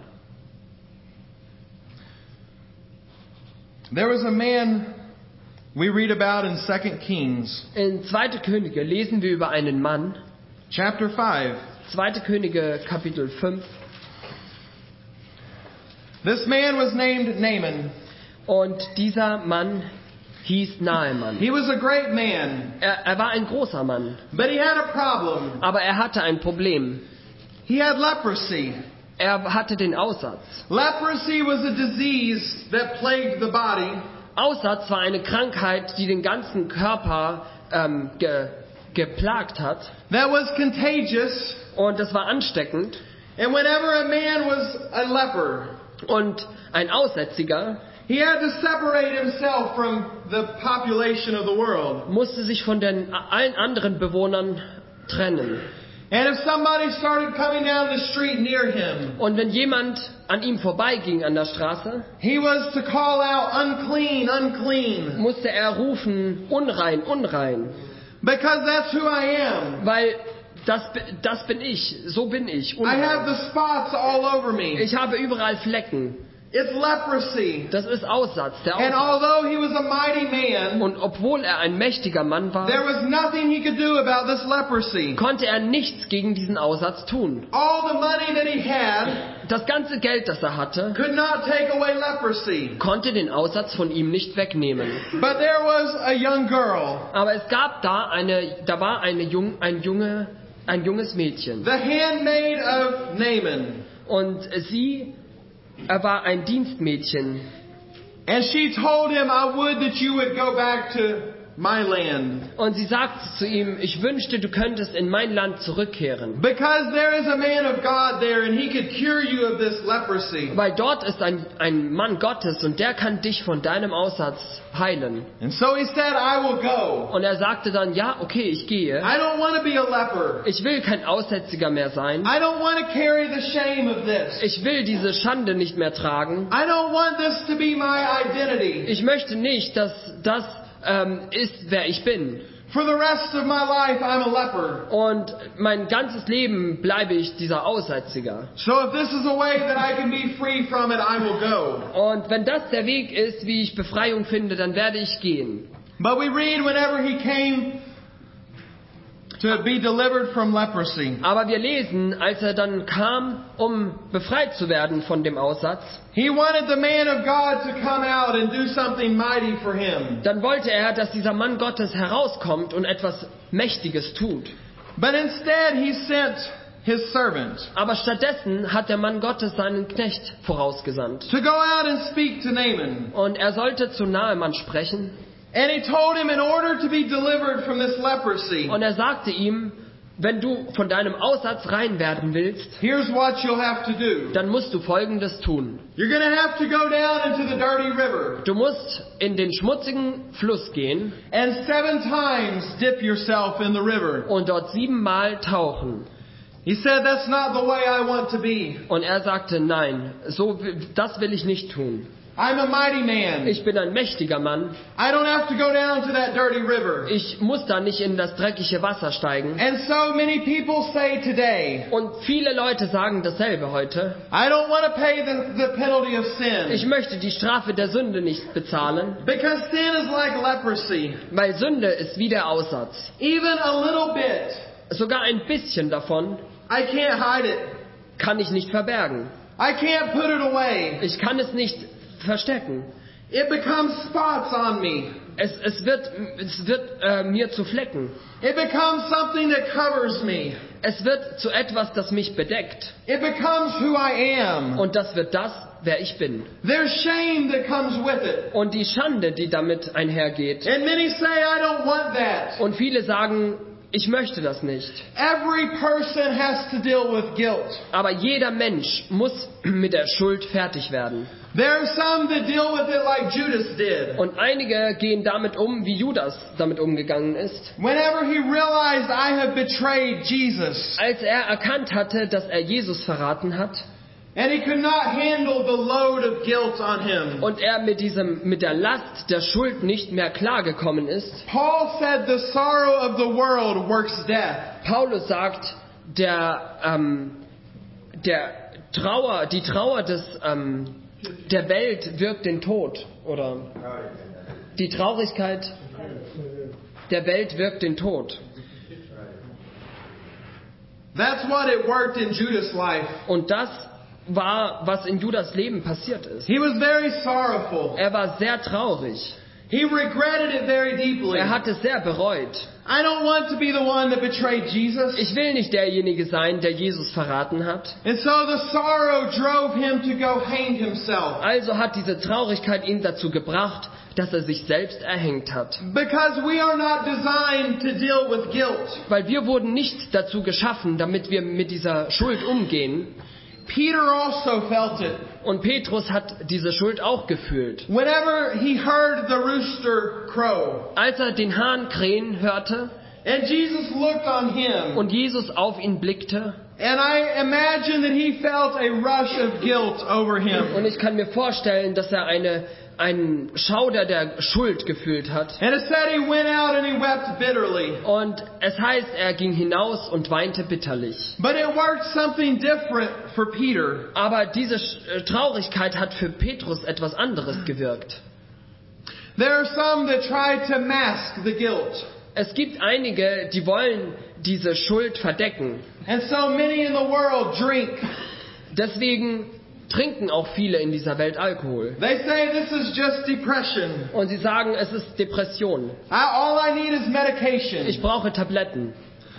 There was a man we read about in Second Kings, In zweite Könige lesen wir über einen Mann, chapter five. zweite Könige Kapitel fünf, This man was named Naaman. und dieser Mann hieß Naaman. He was a great man, Er, er war ein großer Mann, but he had a problem. aber er hatte ein Problem. He had leprosy. Er hatte den Aussatz. Leprosy was a disease that plagued the body, Aussatz war eine Krankheit, die den ganzen Körper ähm, ge, geplagt hat. that was contagious. Und das war ansteckend. And whenever a man was a leper, Und ein Aussätziger he had to separate himself from the population of the world. musste sich von den allen anderen Bewohnern trennen. And if somebody started coming down the street near him, Und wenn jemand an ihm vorbeiging an der Straße, he was to call out, unclean, unclean, musste er rufen, unrein, unrein. because that's who I am. Weil das, bi- das bin ich, so bin ich, I have unrein. the spots all over me. Ich habe überall Flecken. It's leprosy. Das ist Aussatz, der And Aussatz. although he was a mighty man, Und obwohl er ein mächtiger Mann war, there was nothing he could do about this leprosy. konnte er nichts gegen diesen Aussatz tun. All the money that he had Das ganze Geld, das er hatte, could not take away leprosy. konnte den Aussatz von ihm nicht wegnehmen. But there was a young girl, Aber es gab da eine, da war eine Jung, ein junge, ein junges Mädchen. the handmaid of Naaman. Und sie er war ein Dienstmädchen. And she told him, I would that you would go back to my land. Und sie sagte zu ihm, ich wünschte, du könntest in mein Land zurückkehren. Because there is a man of God there and he could cure you of this leprosy. Weil dort ist ein, ein Mann Gottes und der kann dich von deinem Aussatz heilen. And so he said, I will go. Und er sagte dann, ja, okay, ich gehe. I don't want to be a leper. Ich will kein Aussätziger mehr sein. I don't want to carry the shame of this. Ich will diese Schande nicht mehr tragen. I don't want this to be my identity. Ich möchte nicht, dass das ähm, ist, wer ich bin. For the rest of my life, I'm a leper. Und mein ganzes Leben bleibe ich dieser Aussätziger. So if this is a way that I can be free from it, I will go. Und wenn das der Weg ist, wie ich Befreiung finde, dann werde ich gehen. But we read whenever he came to be delivered from leprosy. Aber wir lesen, als er dann kam, um befreit zu werden von dem Aussatz, He wanted the man of God to come out and do something mighty for him. dann wollte er, dass dieser Mann Gottes herauskommt und etwas Mächtiges tut. But instead he sent his servant Aber stattdessen hat der Mann Gottes seinen Knecht vorausgesandt. to go out and speak to Naaman. Und er sollte zu Naaman sprechen. And he told him in order to be delivered from this leprosy, Und er sagte ihm, wenn du von deinem Aussatz rein werden willst, here's what you'll have to do. dann musst du Folgendes tun. You're going to have to go down into the dirty river Du musst in den schmutzigen Fluss gehen and seven times dip yourself in the river. und dort siebenmal tauchen. He said, that's not the way I want to be. Und er sagte, nein, so, das will ich nicht tun. I'm a mighty man. Ich bin ein mächtiger Mann. I don't have to go down to that dirty river. Ich muss da nicht in das dreckige Wasser steigen. And so many people say today, Und viele Leute sagen dasselbe heute. I don't want to pay the, the penalty of Ich sin. möchte die Strafe der Sünde nicht bezahlen, Because sin is like leprosy. weil Sünde ist wie der Aussatz. Even a little bit, Sogar ein bisschen davon I can't hide it. kann ich nicht verbergen. I can't put it away. Ich kann es nicht verstecken. It becomes spots on me. Es, es wird, es wird äh, mir zu Flecken. It becomes something that covers me. Es wird zu etwas, das mich bedeckt. It becomes who I am. Und das wird das, wer ich bin. There's shame that comes with it. Und die Schande, die damit einhergeht. And many say, I don't want that. Und viele sagen, ich möchte das nicht. Every person has to deal with guilt. Aber jeder Mensch muss mit der Schuld fertig werden. There are some that deal with it like Judas did. Und einige gehen damit um, wie Judas damit umgegangen ist. Whenever he realized I have betrayed Jesus, Als er erkannt hatte, dass er Jesus verraten hat and he could not handle the load of guilt on him. und er mit diesem, mit der Last der Schuld nicht mehr klargekommen ist. Paul said the sorrow of the world works death. Paulus sagt, der, ähm, der Trauer, die Trauer des, ähm, der Welt wirkt den Tod. Oder die Traurigkeit der Welt wirkt den Tod. That's what it worked in Judas' life. Und das war, was in Judas Leben passiert ist. He was very sorrowful. Er war sehr traurig. He regretted it very deeply. Er hat es sehr bereut. I don't want to be the one that betrayed Jesus. Ich will nicht derjenige sein, der Jesus verraten hat. And so the sorrow drove him to go hang himself. Also hat diese Traurigkeit ihn dazu gebracht, dass er sich selbst erhängt hat. Because we are not designed to deal with guilt. Weil wir wurden nicht dazu geschaffen, damit wir mit dieser Schuld umgehen. Peter also felt it. Und Petrus hat diese Schuld auch gefühlt. Whenever he heard the rooster crow, Als er den Hahn krähen hörte and Jesus looked on him, und Jesus auf ihn blickte, and I imagine that he felt a rush of guilt over him. und ich kann mir vorstellen, dass er eine, einen Schauder der Schuld gefühlt hat. And it said he went out and he wept bitterly. Und es heißt, er ging hinaus und weinte bitterlich. But it worked something different for Peter. Aber diese Sch- Traurigkeit hat für Petrus etwas anderes gewirkt. There are some that try to mask the guilt. Es gibt einige, die wollen diese Schuld verdecken. And so many in the world drink. Deswegen trinken auch viele in dieser Welt Alkohol. They say this is just depression. Und sie sagen, es ist Depression. I, all I need is medication. Ich brauche Tabletten.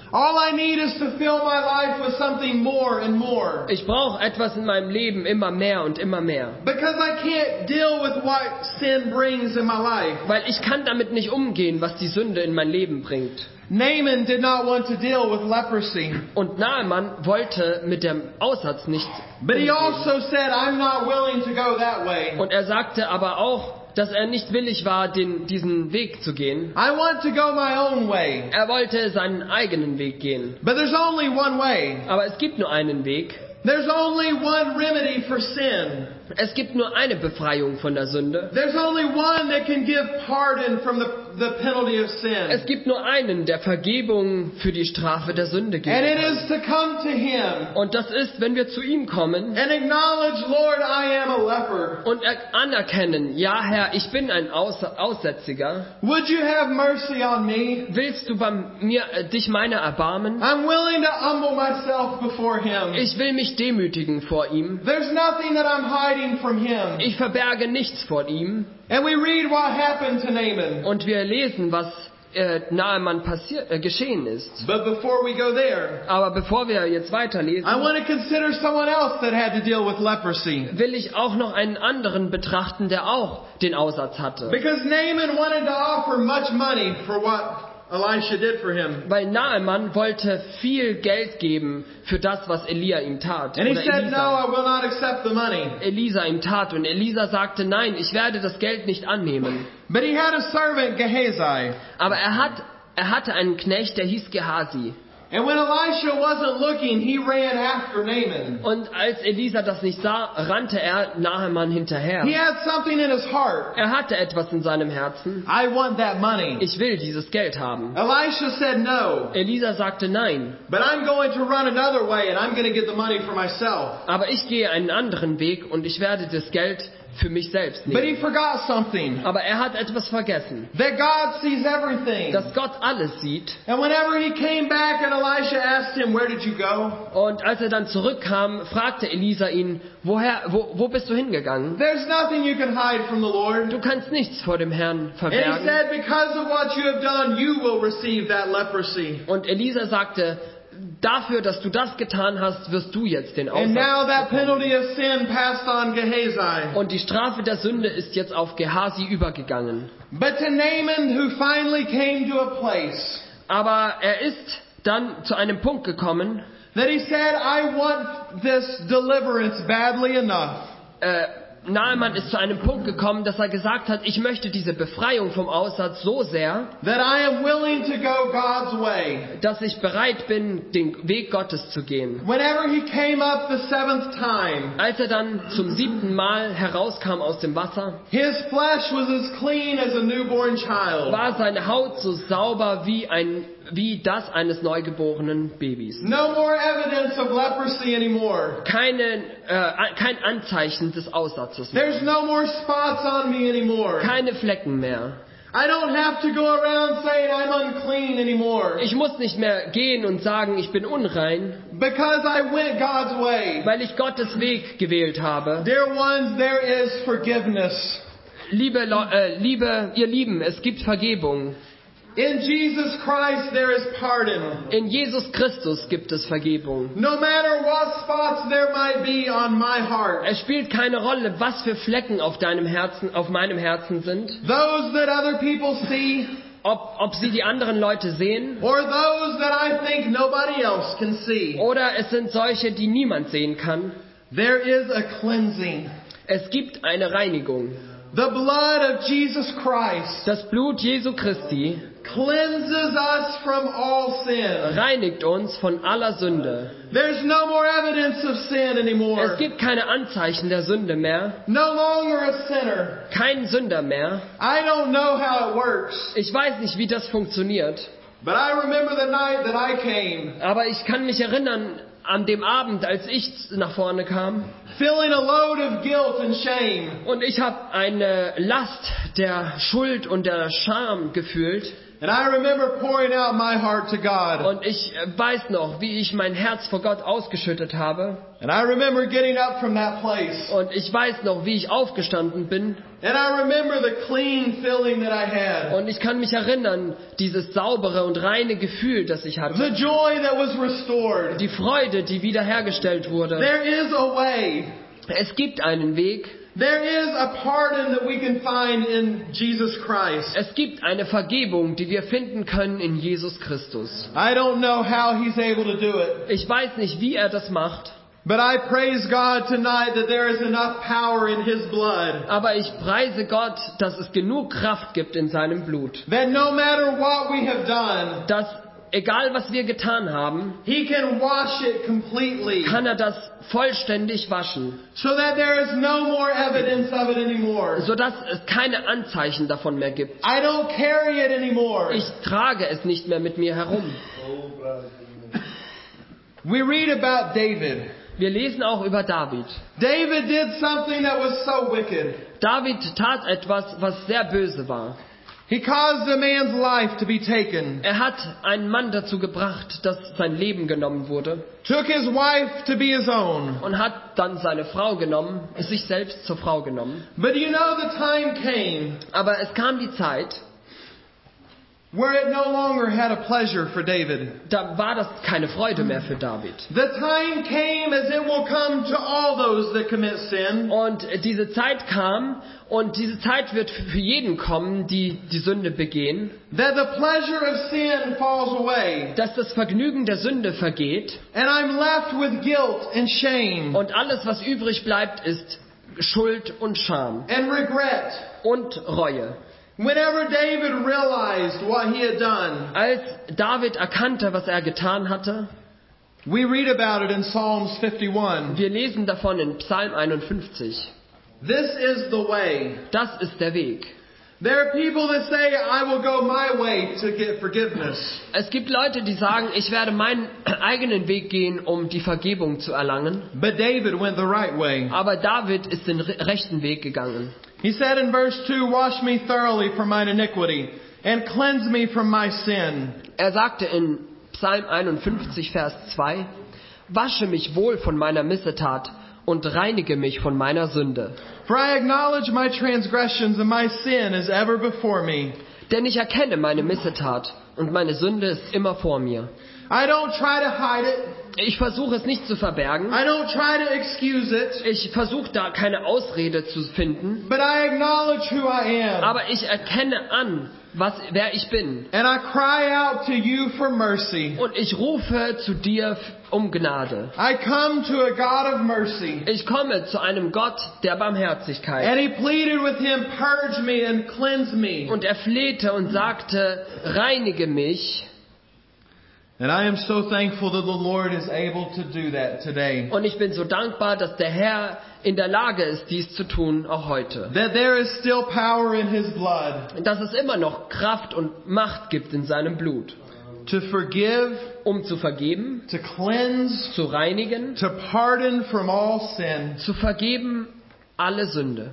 All I need is to fill my life with something more and more. Ich brauche etwas in meinem Leben immer mehr und immer mehr. Because I can't deal with what sin brings in my life. Weil ich kann damit nicht umgehen, was die Sünde in mein Leben bringt. Naaman did not want to deal with leprosy. Und Naaman wollte mit dem Aussatz nicht But he umgehen. also said, I'm not willing to go that way. Und er sagte aber auch, dass er nicht willig war, den, diesen Weg zu gehen. I want to go my own way. Er wollte seinen eigenen Weg gehen. But there's only one way. Aber es gibt nur einen Weg. There's only one remedy for sin. Es gibt nur eine Befreiung von der Sünde. There's only one that can give pardon from the, the penalty of sin. Es gibt nur einen, der Vergebung für die Strafe der Sünde And it gibt. is to come to Him Und das ist, wenn wir zu ihm kommen and acknowledge, Lord, I am a leper. und er- anerkennen, ja Herr, ich bin ein Aus Aussätziger. Would you have mercy on me? Willst du bei mir äh, dich meiner erbarmen? I'm willing to humble myself before Him. Ich will mich demütigen vor ihm. There's nothing that I'm hiding from Him. Ich verberge nichts vor ihm. And we read what happened to Naaman. Und wir lesen, was äh, Naaman passiert, äh, geschehen ist. But before we go there, Aber bevor wir jetzt weiterlesen, I want to consider someone else that had to deal with leprosy. will ich auch noch einen anderen betrachten, der auch den Aussatz hatte. Because Naaman wanted to offer much money for what Elisha did for him. Weil Naaman wollte viel Geld geben für das, was Elia ihm tat. And he Oder said, no, Elisa. I will not accept the money. Elisa ihm tat. Und Elisa sagte, nein, ich werde das Geld nicht annehmen. But he had a servant, Gehazi. Aber er, hat, er hatte einen Knecht, der hieß Gehasi. And when Elisha wasn't looking, he ran after Naaman. Und als Elisa das nicht sah, rannte er Naaman hinterher. He had something in his heart. Er hatte etwas in seinem Herzen. I want that money. Ich will dieses Geld haben. Elisha said no. Elisa sagte nein. But I'm going to run another way and I'm going to get the money for myself. Aber ich gehe einen anderen Weg und ich werde das Geld für mich selbst But he nehmen. forgot something. Aber er hat etwas vergessen. That God sees everything. Dass Gott alles sieht. And whenever he came back and Elisha asked him, where did you go? Und als er dann zurückkam, fragte Elisa ihn, woher, wo, wo bist du hingegangen? There's nothing you can hide from the Lord. Du kannst nichts vor dem Herrn And he verbergen. said, because of what you have done, you will receive that leprosy. Und Elisa sagte, dafür, dass du das getan hast, wirst du jetzt den And now Aussatz that bekommen. penalty of sin passed on Gehazi. Und die Strafe der Sünde ist jetzt auf Gehasi übergegangen. But to Naaman, who finally came to a place Aber er ist dann zu einem Punkt gekommen, that he said, I want this deliverance badly enough äh, Naaman ist zu einem Punkt gekommen, dass er gesagt hat, ich möchte diese Befreiung vom Aussatz so sehr, that I am willing to go God's way. dass ich bereit bin, den Weg Gottes zu gehen. Whenever he came up the seventh time, Als er dann zum siebten Mal herauskam aus dem Wasser, his flesh was as clean as a newborn child. war seine Haut so sauber wie ein wie das eines neugeborenen Babys. No more evidence of leprosy anymore. Keine, äh, kein Anzeichen des Aussatzes mehr. There's no more spots on me anymore. Keine Flecken mehr. I don't have to go around saying I'm unclean anymore. Ich muss nicht mehr gehen und sagen, ich bin unrein, Because I went God's way. weil ich Gottes Weg gewählt habe. Dear ones, there is forgiveness. Liebe, Leu- äh, liebe, ihr Lieben, es gibt Vergebung. In Jesus Christ there is pardon. In Jesus Christus gibt es Vergebung. No matter what spots there might be on my heart. Es spielt keine Rolle, was für Flecken auf deinem Herzen, auf meinem Herzen sind, Those that other people see, ob, ob sie die anderen Leute sehen or those that I think nobody else can see. oder es sind solche, die niemand sehen kann. There is a cleansing. Es gibt eine Reinigung. The blood of Jesus Christ Das Blut Jesu Christi cleanses us from all sin. reinigt uns von aller Sünde. There's no more evidence of sin anymore. Es gibt keine Anzeichen der Sünde mehr, No longer a sinner. kein Sünder mehr. I don't know how it works, Ich weiß nicht, wie das funktioniert, but I remember the night that I came, aber ich kann mich erinnern an dem Abend, als ich nach vorne kam feeling a load of guilt and shame. und ich habe eine Last der Schuld und der Scham gefühlt. And I remember pouring out my heart to God. Und ich äh, weiß noch, wie ich mein Herz vor Gott ausgeschüttet habe. And I remember getting up from that place. Und ich weiß noch, wie ich aufgestanden bin. And I remember the clean feeling that I had. Und ich kann mich erinnern, dieses saubere und reine Gefühl, das ich hatte. The joy that was restored. Die Freude, die wiederhergestellt wurde. There is a way. Es gibt einen Weg. There is a pardon that we can find in Jesus Christ. Es gibt eine Vergebung, die wir finden können in Jesus Christus. I don't know how He's able to do it. Ich weiß nicht, wie er das macht. But I praise God tonight that there is enough power in His blood. Aber ich preise Gott, dass es genug Kraft gibt in seinem Blut. That no matter what we have done, Dass, egal was wir getan haben, He can wash it completely. kann er das vollständig waschen. So that there is no more evidence of it anymore. Sodass es keine Anzeichen davon mehr gibt. I don't carry it anymore. Ich trage es nicht mehr mit mir herum. We read about David. Wir lesen auch über David. David did something that was so wicked. David tat etwas, was sehr böse war. He caused a man's life to be taken. Er hat einen Mann dazu gebracht, dass sein Leben genommen wurde. Took his wife to be his own. Und hat dann seine Frau genommen, sich selbst zur Frau genommen. But you know the time came Aber es kam die Zeit, where it no longer had a pleasure for David. da war das keine Freude mehr für David. The time came as it will come to all those that commit sin. Und diese Zeit kam, und diese Zeit wird für jeden kommen, die die Sünde begehen, That the pleasure of sin falls away. dass das Vergnügen der Sünde vergeht And I'm left with guilt and shame und alles, was übrig bleibt, ist Schuld und Scham and regret. und Reue. Whenever David realized what he had done, Als David erkannte, was er getan hatte, we read about it in Psalms fifty-one. wir lesen davon in Psalm einundfünfzig. This is the way. Das ist der Weg. There are people that say, I will go my way to get forgiveness. Es gibt Leute, die sagen, ich werde meinen eigenen Weg gehen, um die Vergebung zu erlangen. But David went the right way. Aber David ist den re- rechten Weg gegangen. He said in verse two, wash me thoroughly from mine iniquity and cleanse me from my sin. Er sagte in Psalm einundfünfzig, Vers zwei, wasche mich wohl von meiner Missetat und reinige mich von meiner Sünde. For I acknowledge my transgressions and my sin is ever before me. Denn ich erkenne meine Missetat und meine Sünde ist immer vor mir. I don't try to hide it. Ich versuche es nicht zu verbergen. I don't try to excuse it. Ich versuche da keine Ausrede zu finden. But I acknowledge who I am. Aber ich erkenne an, was, wer ich bin. And I cry out to you for mercy. Und ich rufe zu dir um Gnade. I come to a God of mercy. Ich komme zu einem Gott der Barmherzigkeit. And he pleaded with him, purge me and cleanse me. Und er flehte und sagte, reinige mich. And I am so thankful that the Lord is able to do that today. Und ich bin so dankbar, dass der Herr in der Lage ist, dies zu tun, auch heute. That there is still power in his blood Dass es immer noch Kraft und Macht gibt in seinem Blut, to forgive, um zu vergeben, to cleanse, zu reinigen, to pardon from all sin. zu vergeben alle Sünde.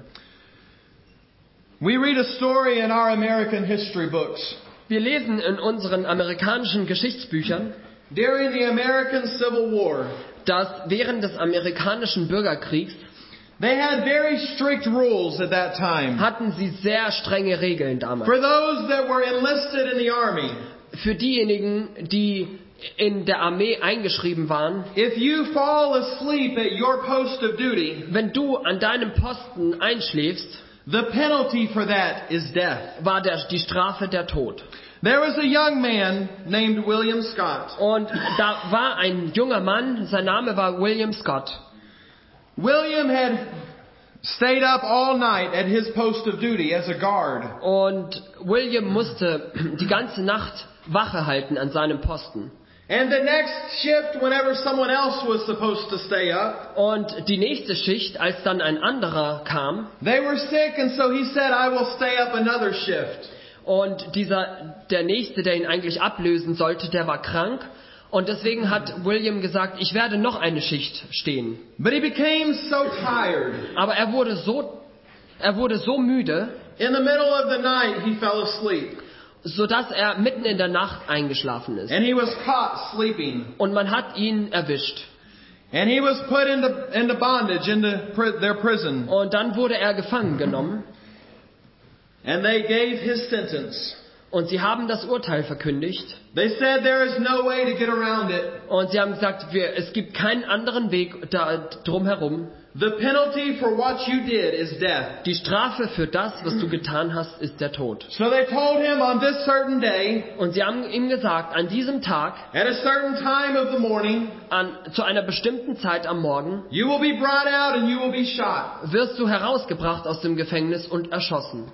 We read a story in our American history books. Wir lesen in unseren amerikanischen Geschichtsbüchern, During the American Civil War, dass während des amerikanischen Bürgerkriegs they had very strict rules at that time. hatten sie sehr strenge Regeln damals. For those that were enlisted in the army, Für diejenigen, die in der Armee eingeschrieben waren, if you fall asleep at your post of duty, wenn du an deinem Posten einschläfst, the penalty for that is death. war der, die Strafe der Tod. There was a young man named William Scott. Und da war ein junger Mann, sein Name war William Scott. William had stayed up all night at his post of duty as a guard. Und William musste die ganze Nacht Wache halten an seinem Posten. And the next shift, whenever someone else was supposed to stay up, Und die nächste Schicht, als dann ein anderer kam, they were sick, and so he said, I will stay up another shift. und dieser, der nächste, der ihn eigentlich ablösen sollte, der war krank. Und deswegen hat William gesagt, ich werde noch eine Schicht stehen. But he became so tired. Aber er wurde so, er wurde so müde, In the middle of the night, he fell asleep. sodass er mitten in der Nacht eingeschlafen ist. And he was caught sleeping. Und man hat ihn erwischt. And he was put into, into bondage, into pri- their prison. Und dann wurde er gefangen genommen. And they gave his sentence. Und sie haben das Urteil verkündigt. They said there is no way to get around it. Und sie haben gesagt, wir, es gibt keinen anderen Weg da, drumherum. The penalty for what you did is death. Die Strafe für das, was du getan hast, ist der Tod. So they told him on this certain day, Und sie haben ihm gesagt, an diesem Tag, at a certain time of the morning, an, zu einer bestimmten Zeit am Morgen, you will be brought out and you will be shot. wirst du herausgebracht aus dem Gefängnis und erschossen.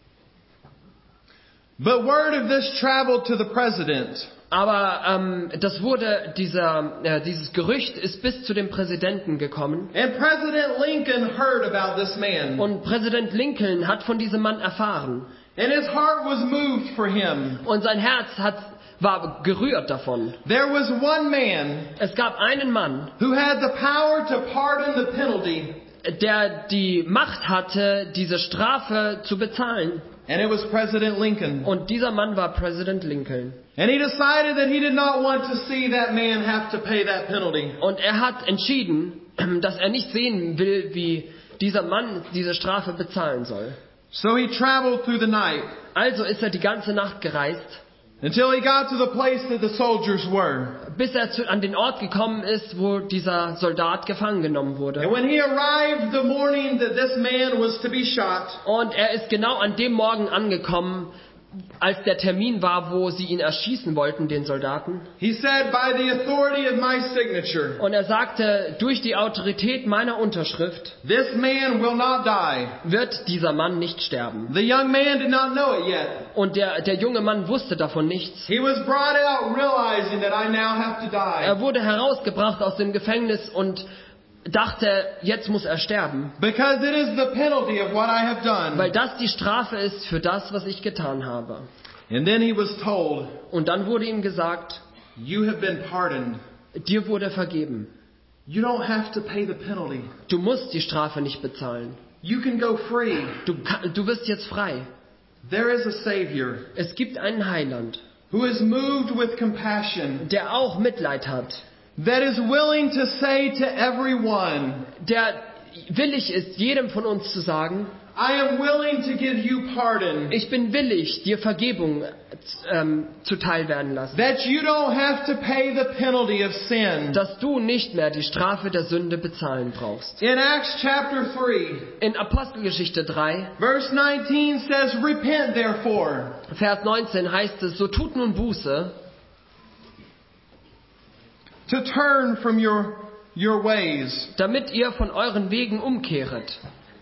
But word of this traveled to the president. Aber ähm, das wurde dieser, äh, dieses Gerücht ist bis zu dem Präsidenten gekommen. And President Lincoln heard about this man. Und Präsident Lincoln hat von diesem Mann erfahren. And his heart was moved for him. Und sein Herz hat, war gerührt davon. There was one man Es gab einen Mann, who had the power to pardon the penalty. der die Macht hatte, diese Strafe zu bezahlen. And it was President Lincoln. Und dieser Mann war Präsident Lincoln. And he decided that he did not want to see that man have to pay that penalty. Und er hat entschieden, dass er nicht sehen will, wie dieser Mann diese Strafe bezahlen soll. So he traveled through the night Also ist er die ganze Nacht gereist, until he got to the place that the soldiers were. bis er zu, an den Ort gekommen ist, wo dieser Soldat gefangen genommen And wurde. when he arrived the morning that this man was to be shot, Und er ist genau an dem Morgen angekommen, als der Termin war, wo sie ihn erschießen wollten, den Soldaten. he said, by the authority of my signature, Und er sagte, durch die Autorität meiner Unterschrift this man will not die. wird dieser Mann nicht sterben. The young man did not know it yet. Und der, der junge Mann wusste davon nichts. He was brought out realizing that I now have to die. Er wurde herausgebracht aus dem Gefängnis und dachte, jetzt muss er sterben, Because it is the penalty of what I have done. weil das die Strafe ist für das, was ich getan habe. And then he was told, Und dann wurde ihm gesagt, you have been pardoned. dir wurde vergeben. You don't have to pay the penalty. Du musst die Strafe nicht bezahlen. You can go free. Du, kann- du bist jetzt frei. There is a Savior Es gibt einen Heiland, who is moved with compassion, der auch Mitleid hat, that is willing to say to everyone, der willig ist, jedem von uns zu sagen, I am willing to give you pardon, ich bin willig, dir Vergebung ähm, zuteil werden lassen. that you don't have to pay the penalty of sin. Dass du nicht mehr die Strafe der Sünde bezahlen brauchst. In Acts chapter three, In Apostelgeschichte drei, verse nineteen says, repent therefore, Vers neunzehn heißt es, so tut nun Buße, to turn from your, your ways. damit ihr von euren Wegen umkehret.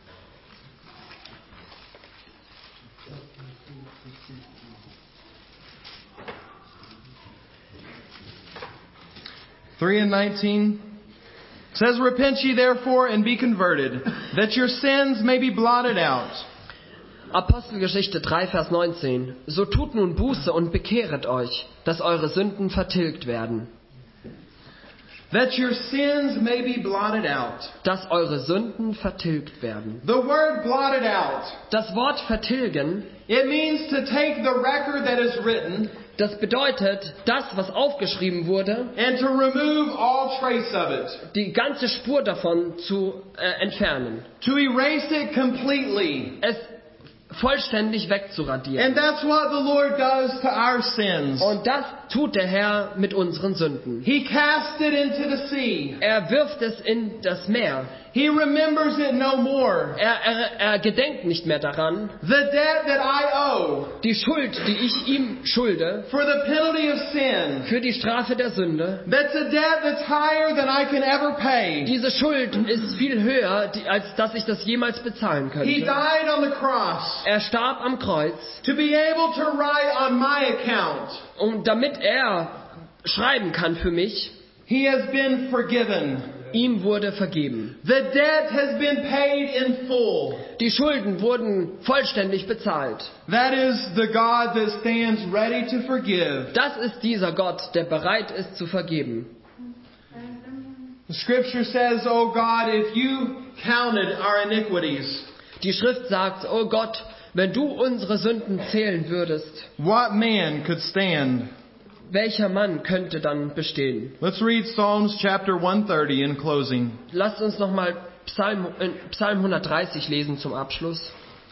three and nineteen says, repent ye therefore and be converted, that your sins may be blotted out. Apostelgeschichte drei, Vers neunzehn. So tut nun Buße und bekehret euch, dass eure Sünden vertilgt werden. That your sins may be blotted out. Dass eure Sünden vertilgt werden. The word blotted out, Das Wort vertilgen, it means to take the record that is written das bedeutet, das, was aufgeschrieben wurde, and to remove all trace of it. die ganze Spur davon zu äh, entfernen. To erase it completely. Es vollständig wegzuradieren. And that's what the Lord does to our sins. Und das tut der Herr mit unseren Sünden. He casts it into the sea. Er wirft es in das Meer. He remembers it no more. Er, er, er gedenkt nicht mehr daran. The debt that I owe Die Schuld, die ich ihm schulde, for the penalty of sin, für die Strafe der Sünde, that's a debt that's higher than I can ever pay. diese Schuld ist viel höher, die- als dass ich das jemals bezahlen He könnte. died on the cross Er starb am Kreuz, to be able to write on my account, und damit er schreiben kann für mich, he has been forgiven. ihm wurde vergeben. The debt has been paid in full. Die Schulden wurden vollständig bezahlt. That is the God that stands ready to forgive. Das ist dieser Gott, der bereit ist zu vergeben. The scripture says, oh God, if you counted our iniquities, Die Schrift sagt, oh Gott, wenn du unsere Sünden zählen würdest, what man could stand? welcher Mann könnte dann bestehen? Let's read Psalms chapter one thirty in closing. Lasst uns nochmal Psalm, äh, Psalm hundertdreißig lesen zum Abschluss.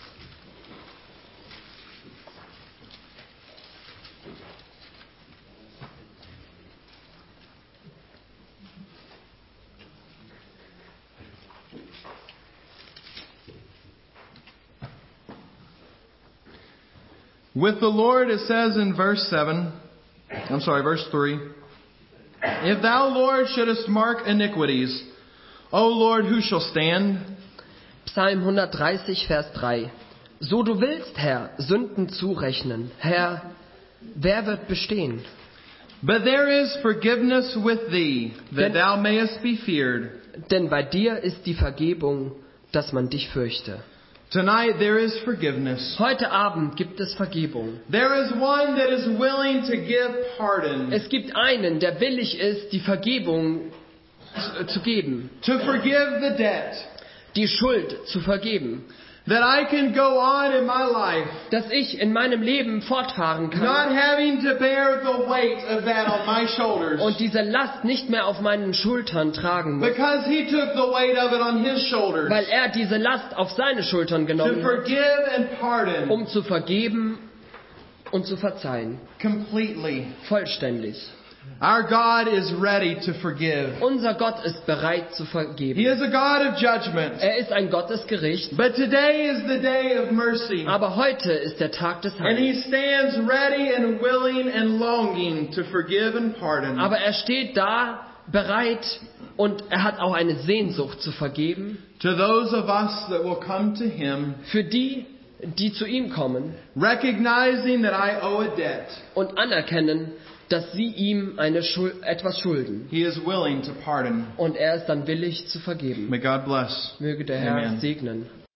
With the Lord, it says in verse seven, I'm sorry, verse three, if thou, Lord, shouldest mark iniquities, O Lord, who shall stand? Psalm hundertdreißig, Vers drei. So du willst, Herr, Sünden zurechnen. Herr, wer wird bestehen? But there is forgiveness with thee, that Denn- thou mayest be feared. Denn bei dir ist die Vergebung, dass man dich fürchte. Tonight there is forgiveness. Heute Abend gibt es Vergebung. There is one that is willing to give pardon, Es gibt einen, der willig ist, die Vergebung zu, zu geben, to forgive the debt, die Schuld zu vergeben, that I can go on in my life, dass ich in meinem Leben fortfahren kann not having to bear the weight of that on my shoulders, und diese Last nicht mehr auf meinen Schultern tragen muss, because He took the weight of it on His shoulders, weil er diese Last auf seine Schultern to genommen hat, forgive and pardon um zu vergeben und zu verzeihen, completely. vollständig. Our God is ready to forgive. Unser Gott ist bereit zu He vergeben. is a God of judgment. Er ist ein Gott des Gerichts, But today is the day of mercy. aber heute ist der Tag des And He Heils. stands ready and willing and longing to forgive and pardon. Aber er steht da bereit und er hat auch eine Sehnsucht zu vergeben To those of us that will come to Him, für die, die zu ihm kommen recognizing that I owe a debt. und anerkennen, dass sie ihm eine Schul- etwas schulden. He is willing to pardon. Und er ist dann willig zu vergeben. May God bless. Möge der Herr Amen. segnen.